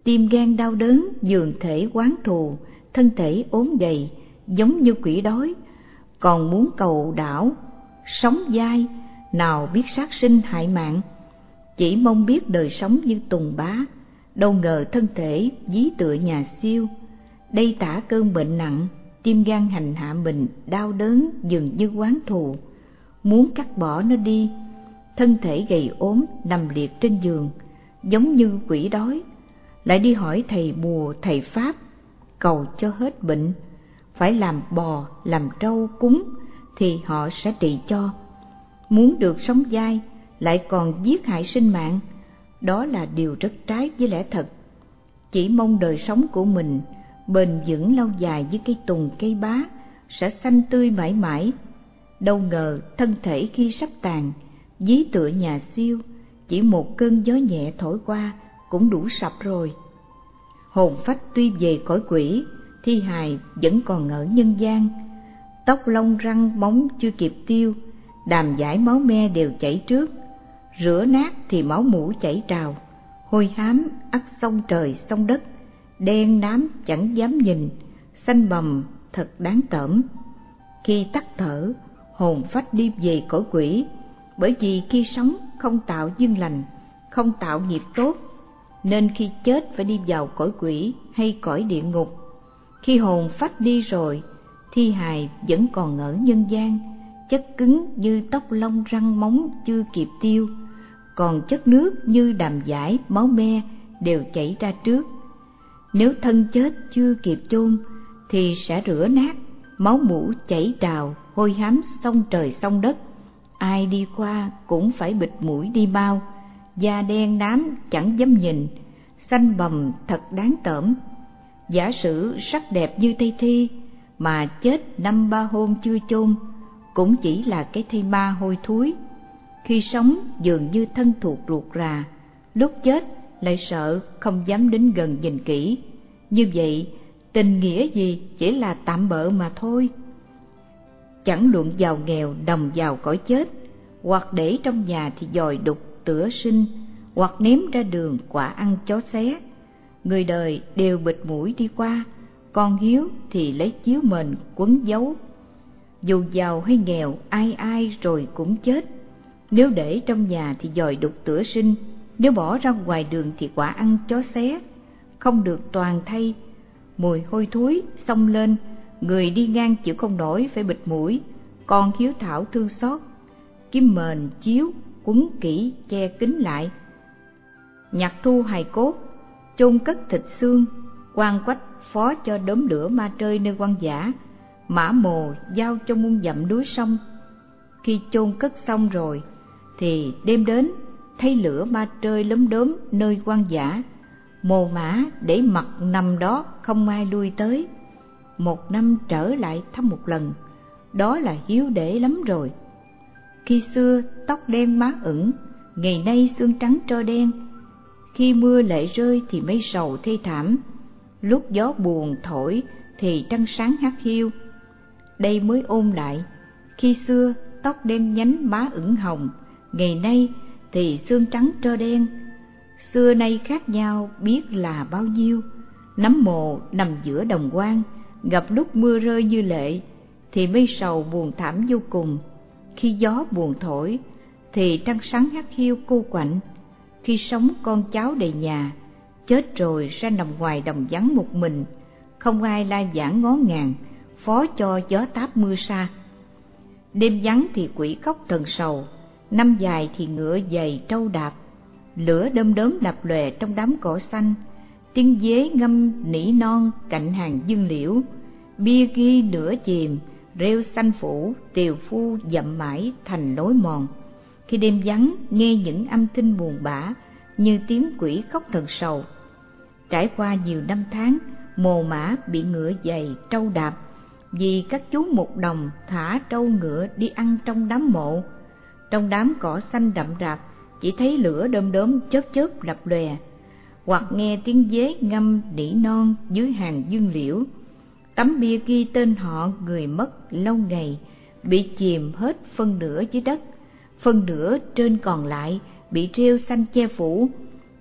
tim gan đau đớn, dường thể oán thù, thân thể ốm gầy, giống như quỷ đói, còn muốn cầu đảo, sống dai, nào biết sát sinh hại mạng, chỉ mong biết đời sống như tùng bá, đâu ngờ thân thể ví tựa nhà siêu. Đây tả cơn bệnh nặng, tim gan hành hạ mình, đau đớn dường như oán thù, muốn cắt bỏ nó đi. Thân thể gầy ốm nằm liệt trên giường, giống như quỷ đói, lại đi hỏi thầy bùa thầy pháp cầu cho hết bệnh, phải làm bò làm trâu cúng thì họ sẽ trị cho. Muốn được sống dai lại còn giết hại sinh mạng, đó là điều rất trái với lẽ thật. Chỉ mong đời sống của mình bền vững lâu dài với cây tùng cây bá, sẽ xanh tươi mãi mãi. Đâu ngờ thân thể khi sắp tàn, ví tựa nhà siêu, chỉ một cơn gió nhẹ thổi qua cũng đủ sập rồi. Hồn phách tuy về cõi quỷ, thi hài vẫn còn ở nhân gian. Tóc lông răng móng chưa kịp tiêu, đàm dãi máu me đều chảy trước. Rửa nát thì máu mủ chảy trào, hôi hám ắt sông trời sông đất, đen nám chẳng dám nhìn, xanh bầm thật đáng tởm. Khi tắt thở, hồn phách đi về cõi quỷ, bởi vì khi sống không tạo duyên lành, không tạo nghiệp tốt, nên khi chết phải đi vào cõi quỷ hay cõi địa ngục. Khi hồn phách đi rồi, thi hài vẫn còn ở nhân gian, chất cứng như tóc lông răng móng chưa kịp tiêu, còn chất nước như đàm dãi máu me đều chảy ra trước. Nếu thân chết chưa kịp chôn thì sẽ rửa nát, máu mủ chảy trào, hôi hám sông trời sông đất. Ai đi qua cũng phải bịt mũi đi mau, da đen nám chẳng dám nhìn, xanh bầm thật đáng tởm. Giả sử sắc đẹp như Tây Thi mà chết 5-3 hôm chưa chôn, cũng chỉ là cái thây ma hôi thối. Khi sống dường như thân thuộc ruột rà, lúc chết lại sợ không dám đến gần nhìn kỹ. Như vậy tình nghĩa gì, chỉ là tạm bợ mà thôi. Chẳng luận giàu nghèo đồng vào cõi chết, hoặc để trong nhà thì dòi đục tửa sinh, hoặc ném ra đường quả ăn chó xé. Người đời đều bịt mũi đi qua, con hiếu thì lấy chiếu mền quấn giấu. Dù giàu hay nghèo, ai ai rồi cũng chết. Nếu để trong nhà thì dòi đục tửa sinh, nếu bỏ ra ngoài đường thì quả ăn chó xé. Không được toàn thay, mùi hôi thối xông lên, người đi ngang chịu không nổi phải bịt mũi, con hiếu thảo thương xót, kim mền chiếu quấn kỹ che kín lại. Nhặt thu hài cốt, chôn cất thịt xương, quan quách phó cho đốm lửa ma trơi nơi quan dã, mã mồ giao cho muôn dặm núi sông. Khi chôn cất xong rồi thì đêm đến thấy lửa ma trơi lấm đốm nơi quan dã, mồ mã để mặc nằm đó không ai lui tới. 1 năm trở lại thăm một lần, đó là hiếu để lắm rồi. Khi xưa tóc đen má ửng, ngày nay xương trắng tro đen. Khi mưa lệ rơi thì mây sầu thê thảm, lúc gió buồn thổi thì trăng sáng hắt hiu. Đây mới ôn lại, khi xưa tóc đen nhánh má ửng hồng, ngày nay thì xương trắng tro đen. Xưa nay khác nhau biết là bao nhiêu. Nấm mồ nằm giữa đồng quang, gặp lúc mưa rơi như lệ thì mây sầu buồn thảm vô cùng. Khi gió buồn thổi thì trăng sáng hắt hiu cô quạnh. Khi sống con cháu đầy nhà, chết rồi ra nằm ngoài đồng vắng một mình, không ai la giảng ngó ngàng, phó cho gió táp mưa sa. Đêm vắng thì quỷ khóc thần sầu, năm dài thì ngựa giày trâu đạp. Lửa đom đóm lập lòe trong đám cỏ xanh, tiếng dế ngâm nỉ non cạnh hàng dương liễu. Bia ghi nửa chìm, rêu xanh phủ, tiều phu dậm mãi thành lối mòn. Khi đêm vắng nghe những âm thanh buồn bã như tiếng quỷ khóc thần sầu. Trải qua nhiều năm tháng, mồ mã bị ngựa giày trâu đạp, vì các chú mục đồng thả trâu ngựa đi ăn trong đám mộ. Trong đám cỏ xanh đậm rạp chỉ thấy lửa đom đóm chớp chớp lập lòe, hoặc nghe tiếng dế ngâm nỉ non dưới hàng dương liễu. Tấm bia ghi tên họ người mất lâu ngày bị chìm hết phân nửa dưới đất, phân nửa trên còn lại bị rêu xanh che phủ.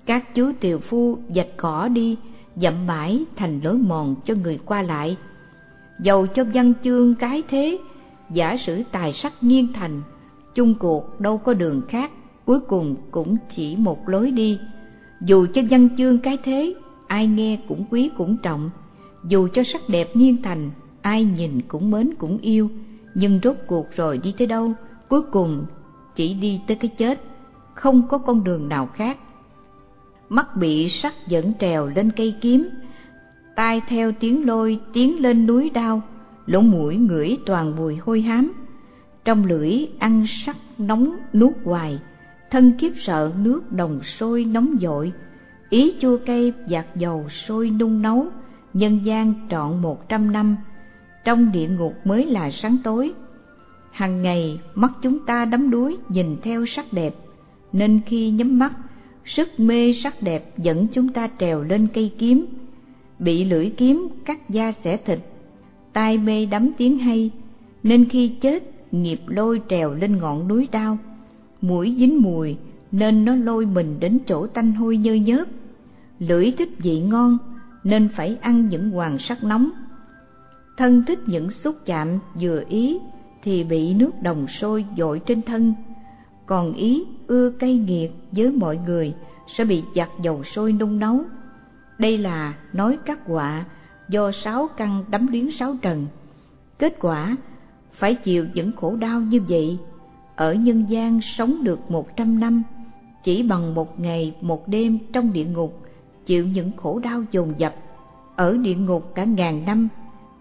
Các chú tiều phu vạch cỏ đi, dặm mãi thành lối mòn cho người qua lại. Dầu cho văn chương cái thế, giả sử tài sắc nghiêng thành, chung cuộc đâu có đường khác, cuối cùng cũng chỉ một lối đi. Dù cho văn chương cái thế, ai nghe cũng quý cũng trọng. Dù cho sắc đẹp nghiêng thành, ai nhìn cũng mến cũng yêu. Nhưng rốt cuộc rồi đi tới đâu, cuối cùng chỉ đi tới cái chết, không có con đường nào khác. Mắt bị sắc dẫn trèo lên cây kiếm, tai theo tiếng lôi tiến lên núi đao, lỗ mũi ngửi toàn mùi hôi hám. Trong lưỡi ăn sắc nóng nuốt hoài, thân kiếp sợ nước đồng sôi nóng dội. Ý chua cay dạt dầu sôi nung nấu, nhân gian trọn 100 năm, trong địa ngục mới là sáng tối. Hằng ngày mắt chúng ta đắm đuối nhìn theo sắc đẹp, nên khi nhắm mắt, sức mê sắc đẹp dẫn chúng ta trèo lên cây kiếm. Bị lưỡi kiếm cắt da xẻ thịt, tai mê đắm tiếng hay, nên khi chết nghiệp lôi trèo lên ngọn núi đao. Mũi dính mùi nên nó lôi mình đến chỗ tanh hôi nhơ nhớp. Lưỡi thích vị ngon nên phải ăn những hoàng sắc nóng. Thân thích những xúc chạm vừa ý thì bị nước đồng sôi dội trên thân. Còn ý ưa cay nghiệt với mọi người sẽ bị giặt dầu sôi nung nấu. Đây là nói các họa do sáu căn đắm luyến sáu trần. Kết quả phải chịu những khổ đau như vậy. Ở nhân gian sống được 100 năm, chỉ bằng một ngày một đêm trong địa ngục chịu những khổ đau dồn dập. Ở địa ngục cả ngàn năm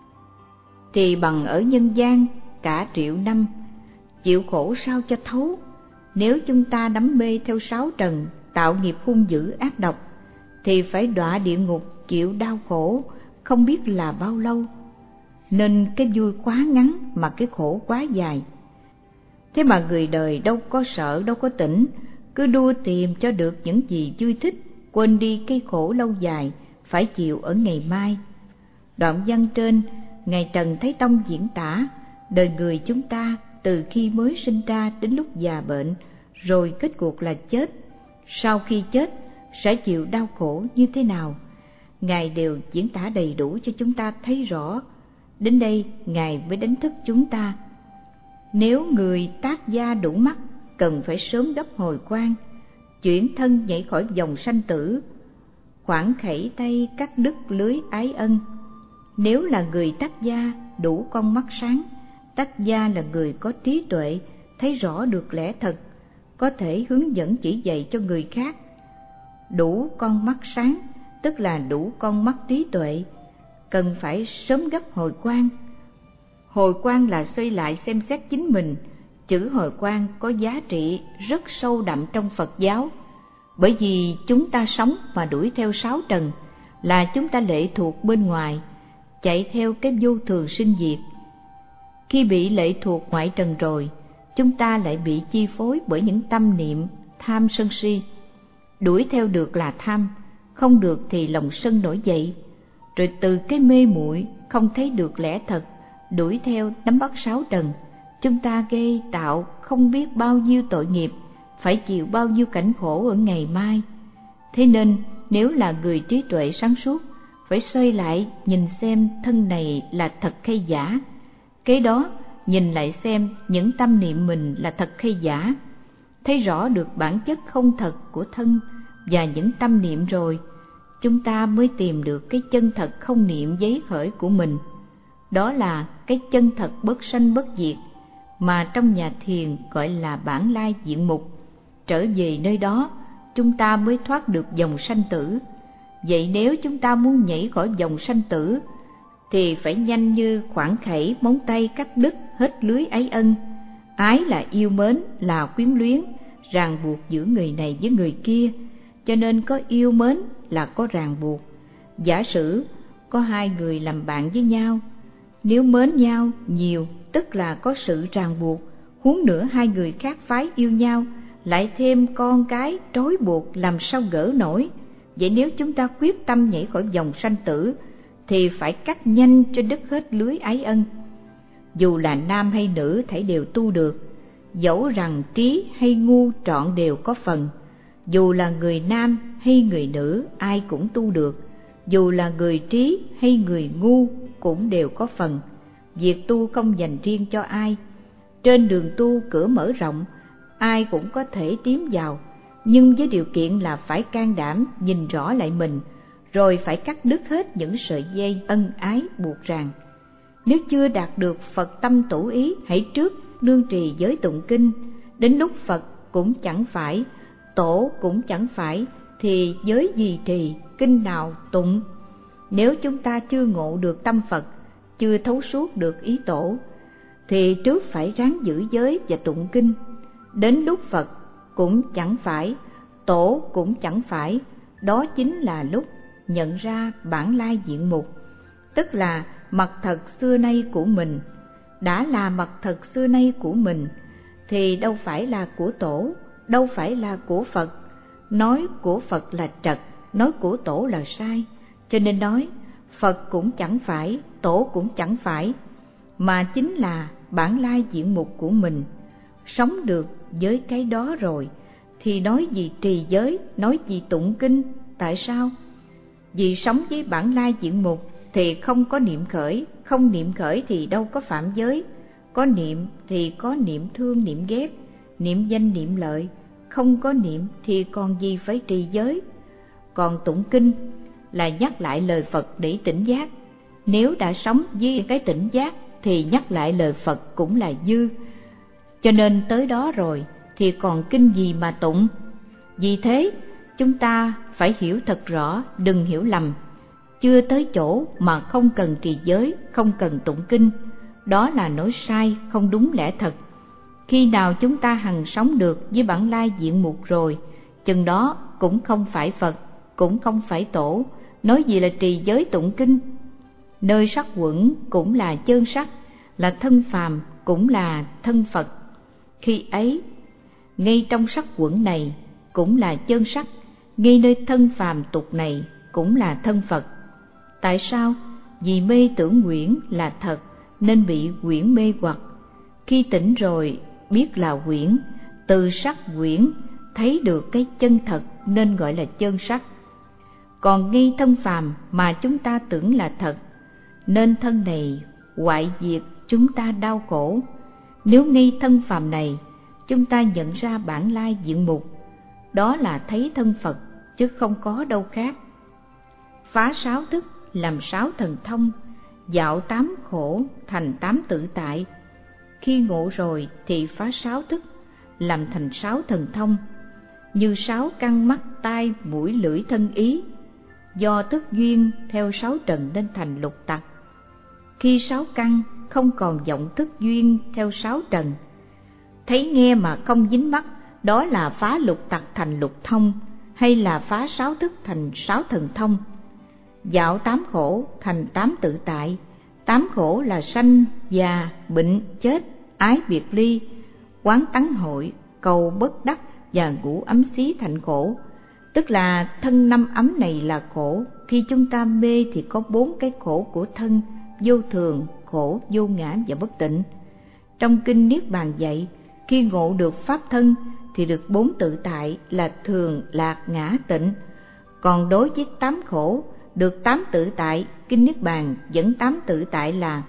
thì bằng ở nhân gian cả triệu năm. Chịu khổ sao cho thấu. Nếu chúng ta đắm mê theo sáu trần, tạo nghiệp hung dữ ác độc, thì phải đọa địa ngục chịu đau khổ không biết là bao lâu. Nên cái vui quá ngắn mà cái khổ quá dài. Thế mà người đời đâu có sợ, đâu có tỉnh, cứ đua tìm cho được những gì vui thích, quên đi cái khổ lâu dài phải chịu ở ngày mai. Đoạn văn trên, Ngài Trần Thái Tông diễn tả đời người chúng ta từ khi mới sinh ra đến lúc già bệnh, rồi kết cuộc là chết. Sau khi chết sẽ chịu đau khổ như thế nào, Ngài đều diễn tả đầy đủ cho chúng ta thấy rõ. Đến đây Ngài mới đánh thức chúng ta. Nếu người tác gia đủ mắt, cần phải sớm gấp hồi quan, chuyển thân nhảy khỏi vòng sanh tử, khoản khẩy tay cắt đứt lưới ái ân. Nếu là người tác gia đủ con mắt sáng, tác gia là người có trí tuệ, thấy rõ được lẽ thật, có thể hướng dẫn chỉ dạy cho người khác. Đủ con mắt sáng tức là đủ con mắt trí tuệ, cần phải sớm gấp hồi quan. Hồi quan là xoay lại xem xét chính mình. Chữ hồi quan có giá trị rất sâu đậm trong Phật giáo, bởi vì chúng ta sống và đuổi theo sáu trần, là chúng ta lệ thuộc bên ngoài, chạy theo cái vô thường sinh diệt. Khi bị lệ thuộc ngoại trần rồi, chúng ta lại bị chi phối bởi những tâm niệm tham sân si. Đuổi theo được là tham, không được thì lòng sân nổi dậy. Rồi từ cái mê muội không thấy được lẽ thật, đuổi theo nắm bắt sáu trần, chúng ta gây tạo không biết bao nhiêu tội nghiệp, phải chịu bao nhiêu cảnh khổ ở ngày mai. Thế nên nếu là người trí tuệ sáng suốt, phải xoay lại nhìn xem thân này là thật hay giả. Kế đó nhìn lại xem những tâm niệm mình là thật hay giả. Thấy rõ được bản chất không thật của thân và những tâm niệm rồi, chúng ta mới tìm được cái chân thật không niệm giấy khởi của mình. Đó là cái chân thật bất sanh bất diệt, mà trong nhà thiền gọi là bản lai diện mục. Trở về nơi đó, chúng ta mới thoát được dòng sanh tử. Vậy nếu chúng ta muốn nhảy khỏi dòng sanh tử, thì phải nhanh như khoản khẩy móng tay cắt đứt hết lưới ái ân. Ái là yêu mến, là quyến luyến, ràng buộc giữa người này với người kia, cho nên có yêu mến là có ràng buộc. Giả sử có hai người làm bạn với nhau, nếu mến nhau nhiều tức là có sự ràng buộc, huống nữa hai người khác phái yêu nhau, lại thêm con cái trói buộc, làm sao gỡ nổi. Vậy nếu chúng ta quyết tâm nhảy khỏi dòng sanh tử, thì phải cắt nhanh cho đứt hết lưới ái ân. Dù là nam hay nữ thảy đều tu được, dẫu rằng trí hay ngu trọn đều có phần. dù là người nam hay người nữ ai cũng tu được, dù là người trí hay người ngu cũng đều có phần. Việc tu không dành riêng cho ai. Trên đường tu cửa mở rộng, ai cũng có thể tiến vào, nhưng với điều kiện là phải can đảm nhìn rõ lại mình, rồi phải cắt đứt hết những sợi dây ân ái buộc ràng. Nếu chưa đạt được Phật tâm tổ ý, hãy trước nương trì giới tụng kinh. Đến lúc Phật cũng chẳng phải, tổ cũng chẳng phải, thì giới gì trì, kinh nào tụng? Nếu chúng ta chưa ngộ được tâm Phật, chưa thấu suốt được ý tổ, thì trước phải ráng giữ giới và tụng kinh. Đến lúc Phật cũng chẳng phải, tổ cũng chẳng phải, đó chính là lúc nhận ra bản lai diện mục, tức là mặt thật xưa nay của mình. Đã là mặt thật xưa nay của mình thì đâu phải là của tổ, đâu phải là của Phật. Nói của Phật là trật, nói của tổ là sai. Cho nên nói Phật cũng chẳng phải, tổ cũng chẳng phải, mà chính là bản lai diện mục của mình. Sống được với cái đó rồi thì nói gì trì giới, nói gì tụng kinh. Tại sao? Vì sống với bản lai diện mục thì không có niệm khởi, không niệm khởi thì đâu có phạm giới. Có niệm thì có niệm thương niệm ghét, niệm danh niệm lợi, không có niệm thì còn gì phải trì giới. Còn tụng kinh là nhắc lại lời Phật để tỉnh giác. Nếu đã sống với cái tỉnh giác thì nhắc lại lời Phật cũng là dư. Cho nên tới đó rồi thì còn kinh gì mà tụng. Vì thế chúng ta phải hiểu thật rõ, đừng hiểu lầm. Chưa tới chỗ mà không cần trì giới, không cần tụng kinh, đó là nói sai, không đúng lẽ thật. Khi nào chúng ta hằng sống được với bản lai diện mục rồi, chừng đó cũng không phải Phật, cũng không phải tổ, nói gì là trì giới tụng kinh. Nơi sắc quẩn cũng là chân sắc, là thân phàm cũng là thân Phật. Khi ấy, ngay trong sắc quẩn này cũng là chân sắc, ngay nơi thân phàm tục này cũng là thân Phật. Tại sao? Vì mê tưởng huyễn là thật nên bị huyễn mê hoặc. Khi tỉnh rồi biết là huyễn, từ sắc huyễn thấy được cái chân thật nên gọi là chân sắc. Còn ngay thân phàm mà chúng ta tưởng là thật, nên thân này hoại diệt chúng ta đau khổ. Nếu ngay thân phàm này chúng ta nhận ra bản lai diện mục, đó là thấy thân Phật chứ không có đâu khác. Phá sáu thức làm sáu thần thông, dạo tám khổ thành tám tự tại. Khi ngộ rồi thì phá sáu thức làm thành sáu thần thông, như sáu căn mắt tai mũi lưỡi thân ý. Do thức duyên theo sáu trần nên thành lục tặc. Khi sáu căn không còn vọng thức duyên theo sáu trần, thấy nghe mà không dính mắc, đó là phá lục tặc thành lục thông, hay là phá sáu thức thành sáu thần thông. Dạo tám khổ thành tám tự tại. Tám khổ là sanh, già, bệnh, chết, ái biệt ly, quán tắng hội, cầu bất đắc và ngũ ấm xí thành khổ. Tức là thân năm ấm này là khổ. Khi chúng ta mê thì có bốn cái khổ của thân: vô thường, khổ, vô ngã và bất tịnh. Trong kinh Niết Bàn dạy, khi ngộ được pháp thân thì được bốn tự tại là thường, lạc, ngã, tịnh. Còn đối với tám khổ, được tám tự tại, kinh Niết Bàn dẫn tám tự tại là: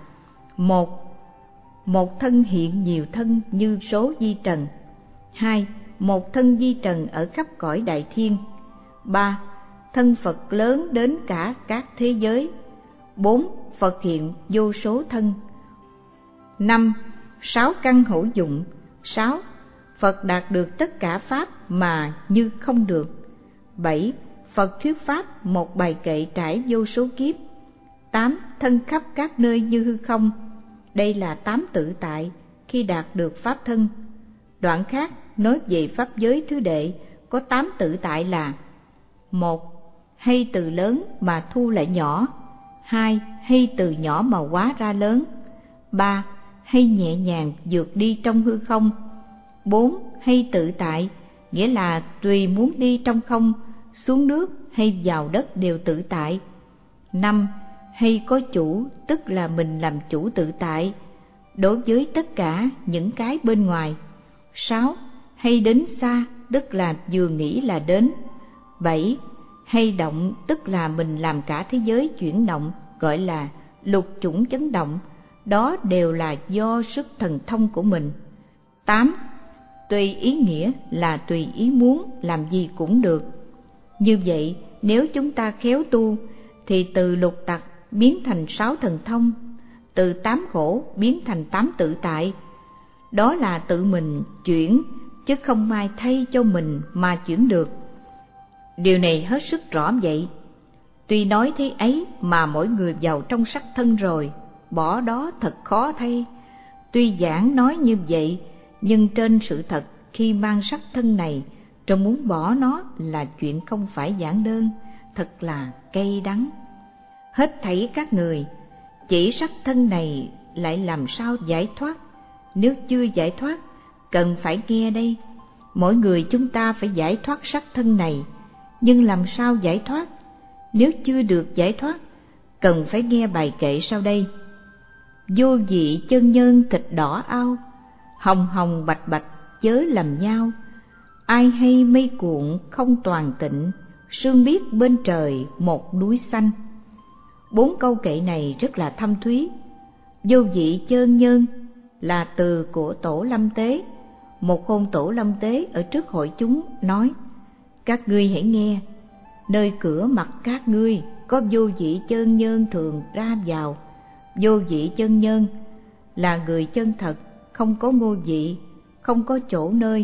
một thân hiện nhiều thân như số vi trần. 2. Một thân vi trần ở khắp cõi đại thiên. 3. Thân Phật lớn đến cả các thế giới. 4. Phật hiện vô số thân. 5. Sáu căn hữu dụng. 6. Phật đạt được tất cả pháp mà như không được. 7. Phật thuyết pháp một bài kệ trải vô số kiếp. 8. Thân khắp các nơi như hư không. Đây là 8 tự tại khi đạt được pháp thân. Đoạn khác nói về pháp giới thứ đệ có 8 tự tại là: 1. Hay từ lớn mà thu lại nhỏ. 2. Hay từ nhỏ mà hóa ra lớn. 3. Hay nhẹ nhàng vượt đi trong hư không. 4. Hay tự tại, nghĩa là tùy muốn đi trong không, xuống nước hay vào đất đều tự tại. 5. Hay có chủ, tức là mình làm chủ tự tại đối với tất cả những cái bên ngoài. 6. Hay đến xa, tức là vừa nghĩ là đến. 7. Hay động, tức là mình làm cả thế giới chuyển động, gọi là lục chủng chấn động, đó đều là do sức thần thông của mình. 8. Tùy ý nghĩa là tùy ý muốn làm gì cũng được. Như vậy, nếu chúng ta khéo tu, thì từ lục tặc biến thành 6 thần thông, từ 8 khổ biến thành 8 tự tại. Đó là tự mình chuyển, chứ không ai thay cho mình mà chuyển được. Điều này hết sức rõ vậy. Tuy nói thế ấy mà mỗi người vào trong sắc thân rồi, bỏ đó thật khó thay. Tuy giảng nói như vậy, nhưng trên sự thật khi mang sắc thân này, rồi muốn bỏ nó là chuyện không phải giản đơn, thật là cay đắng. Hết thảy các người, chỉ sắc thân này lại làm sao giải thoát? Nếu chưa giải thoát, cần phải nghe đây. Mỗi người chúng ta phải giải thoát sắc thân này, nhưng làm sao giải thoát? Nếu chưa được giải thoát, cần phải nghe bài kệ sau đây. Vô vị chân nhân thịt đỏ ao, hồng hồng bạch bạch chớ lầm nhau. Ai hay mây cuộn không toàn tịnh, sương biết bên trời một núi xanh. 4 câu kệ này rất là thâm thúy. Vô vị chân nhân là từ của Tổ Lâm Tế. Một hôm Tổ Lâm Tế ở trước hội chúng nói: các ngươi hãy nghe, nơi cửa mặt các ngươi có vô vị chân nhân thường ra vào. Vô vị chân nhân là người chân thật, không có ngô vị, không có chỗ nơi.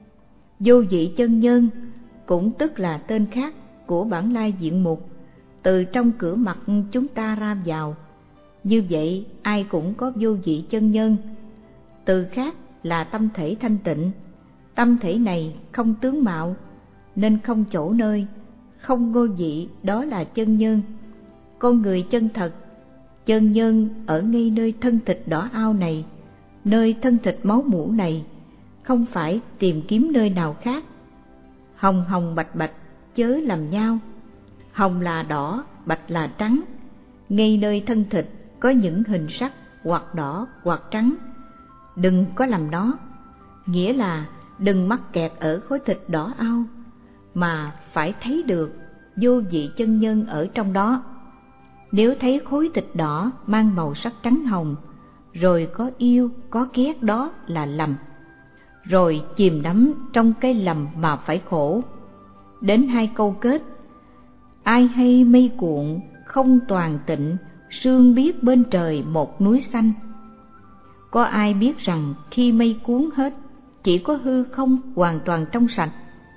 Vô vị chân nhân cũng tức là tên khác của bản lai diện mục, từ trong cửa mặt chúng ta ra vào. Như vậy ai cũng có vô vị chân nhân. Từ khác là tâm thể thanh tịnh. Tâm thể này không tướng mạo, nên không chỗ nơi, không ngôi vị, đó là chân nhân. Con người chân thật, chân nhân ở ngay nơi thân thịt đỏ ao này, nơi thân thịt máu mủ này, không phải tìm kiếm nơi nào khác. Hồng hồng bạch bạch chớ lầm nhau. Hồng là đỏ, bạch là trắng. Ngay nơi thân thịt có những hình sắc hoặc đỏ hoặc trắng, đừng có làm nó. Nghĩa là đừng mắc kẹt ở khối thịt đỏ ao, mà phải thấy được vô vị chân nhân ở trong đó. Nếu thấy khối thịt đỏ mang màu sắc trắng hồng, rồi có yêu có ghét, đó là lầm. Rồi chìm đắm trong cái lầm mà phải khổ. Đến 2 câu kết: ai hay mây cuộn không toàn tịnh, sương biết bên trời một núi xanh. Có ai biết rằng khi mây cuốn hết, chỉ có hư không hoàn toàn trong sạch.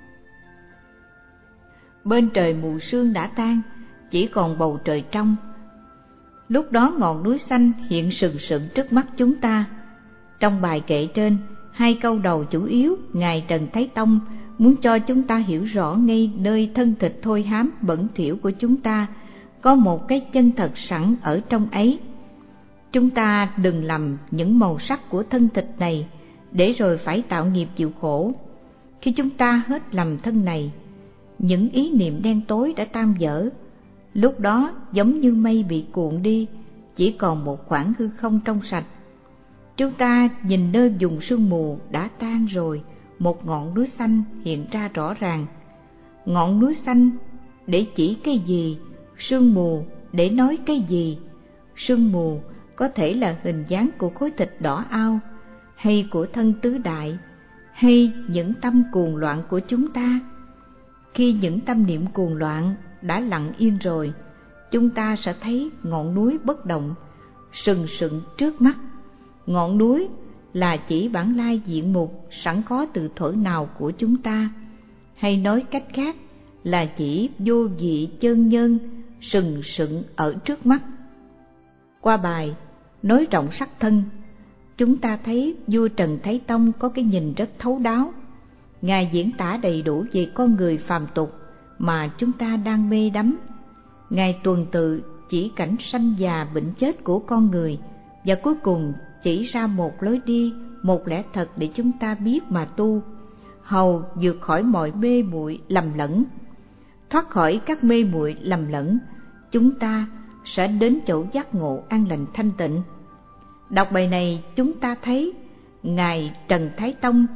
Bên trời mù sương đã tan, chỉ còn bầu trời trong. Lúc đó ngọn núi xanh hiện sừng sững trước mắt chúng ta. Trong bài kệ trên, 2 câu đầu chủ yếu, Ngài Trần Thái Tông muốn cho chúng ta hiểu rõ ngay nơi thân thịt thối hám bẩn thỉu của chúng ta có một cái chân thật sẵn ở trong ấy. Chúng ta đừng lầm những màu sắc của thân thịt này để rồi phải tạo nghiệp chịu khổ. Khi chúng ta hết lầm thân này, những ý niệm đen tối đã tan vỡ. Lúc đó giống như mây bị cuộn đi, chỉ còn một khoảng hư không trong sạch. Chúng ta nhìn nơi vùng sương mù đã tan rồi, một ngọn núi xanh hiện ra rõ ràng. Ngọn núi xanh để chỉ cái gì? Sương mù để nói cái gì? Sương mù có thể là hình dáng của khối thịt đỏ ao, hay của thân tứ đại, hay những tâm cuồng loạn của chúng ta. Khi những tâm niệm cuồng loạn đã lặng yên rồi, chúng ta sẽ thấy ngọn núi bất động, sừng sững trước mắt. Ngọn núi là chỉ bản lai diện mục sẵn có từ thuở nào của chúng ta, hay nói cách khác là chỉ vô vị chân nhân sừng sững ở trước mắt. Qua bài nói rộng sắc thân, chúng ta thấy vua Trần Thái Tông có cái nhìn rất thấu đáo. Ngài diễn tả đầy đủ về con người phàm tục mà chúng ta đang mê đắm. Ngài tuần tự chỉ cảnh sanh già bệnh chết của con người, và cuối cùng chỉ ra một lối đi, một lẽ thật để chúng ta biết mà tu, hầu vượt khỏi mọi mê muội lầm lẫn. Thoát khỏi các mê muội lầm lẫn, chúng ta sẽ đến chỗ giác ngộ an lành thanh tịnh. Đọc bài này chúng ta thấy Ngài Trần Thái Tông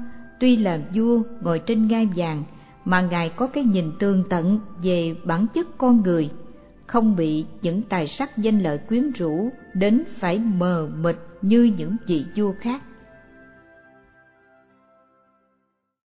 tuy là vua ngồi trên ngai vàng mà Ngài có cái nhìn tường tận về bản chất con người, không bị những tài sắc danh lợi quyến rũ đến phải mờ mịt như những vị vua khác.